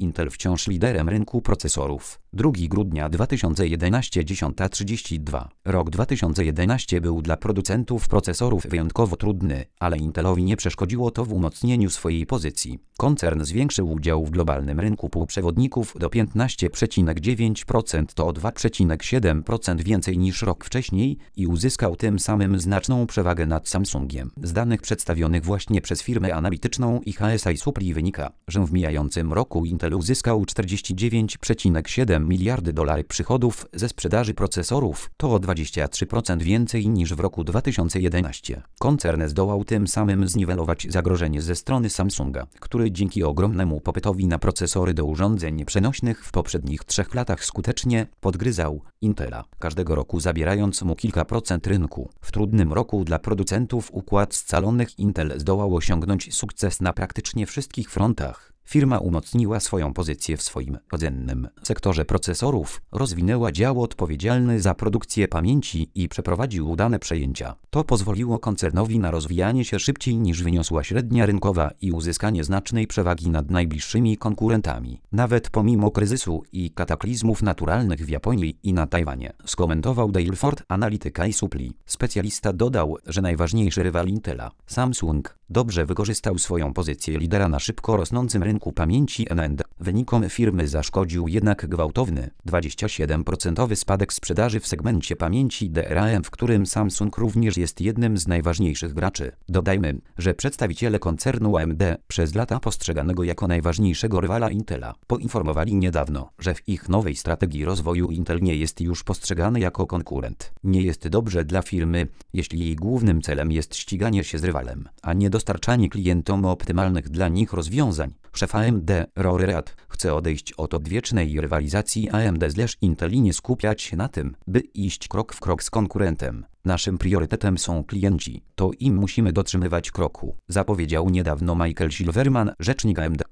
Intel wciąż liderem rynku procesorów. 2 grudnia 2011 10:32. Rok 2011 był dla producentów procesorów wyjątkowo trudny, ale Intelowi nie przeszkodziło to w umocnieniu swojej pozycji. Koncern zwiększył udział w globalnym rynku półprzewodników do 15,9%, to o 2,7% więcej niż rok wcześniej i uzyskał tym samym znaczną przewagę nad Samsungiem. Z danych przedstawionych właśnie przez firmę analityczną IHS Supply wynika, że w mijającym roku Intel uzyskał 49,7 miliardy dolarów przychodów ze sprzedaży procesorów, to o 23% więcej niż w roku 2011. Koncern zdołał tym samym zniwelować zagrożenie ze strony Samsunga, który dzięki ogromnemu popytowi na procesory do urządzeń przenośnych w poprzednich 3 latach skutecznie podgryzał Intela, każdego roku zabierając mu kilka procent rynku. W trudnym roku dla producentów układ scalonych Intel zdołał osiągnąć sukces na praktycznie wszystkich frontach. Firma umocniła swoją pozycję w swoim rodzinnym sektorze procesorów, rozwinęła dział odpowiedzialny za produkcję pamięci i przeprowadził udane przejęcia. To pozwoliło koncernowi na rozwijanie się szybciej niż wyniosła średnia rynkowa i uzyskanie znacznej przewagi nad najbliższymi konkurentami. Nawet pomimo kryzysu i kataklizmów naturalnych w Japonii i na Tajwanie, skomentował Daleford Analytica Supply. Specjalista dodał, że najważniejszy rywal Intela, Samsung, dobrze wykorzystał swoją pozycję lidera na szybko rosnącym rynku pamięci NAND. Wynikom firmy zaszkodził jednak gwałtowny, 27% spadek sprzedaży w segmencie pamięci DRAM, w którym Samsung również jest jednym z najważniejszych graczy. Dodajmy, że przedstawiciele koncernu AMD, przez lata postrzeganego jako najważniejszego rywala Intela, poinformowali niedawno, że w ich nowej strategii rozwoju Intel nie jest już postrzegany jako konkurent. Nie jest dobrze dla firmy, jeśli jej głównym celem jest ściganie się z rywalem, a nie dostarczanie klientom optymalnych dla nich rozwiązań. Szef AMD, Rory Read, chce odejść od odwiecznej rywalizacji AMD/Intel i nie skupiać się na tym, by iść krok w krok z konkurentem. Naszym priorytetem są klienci, to im musimy dotrzymywać kroku, zapowiedział niedawno Michael Silverman, rzecznik AMD.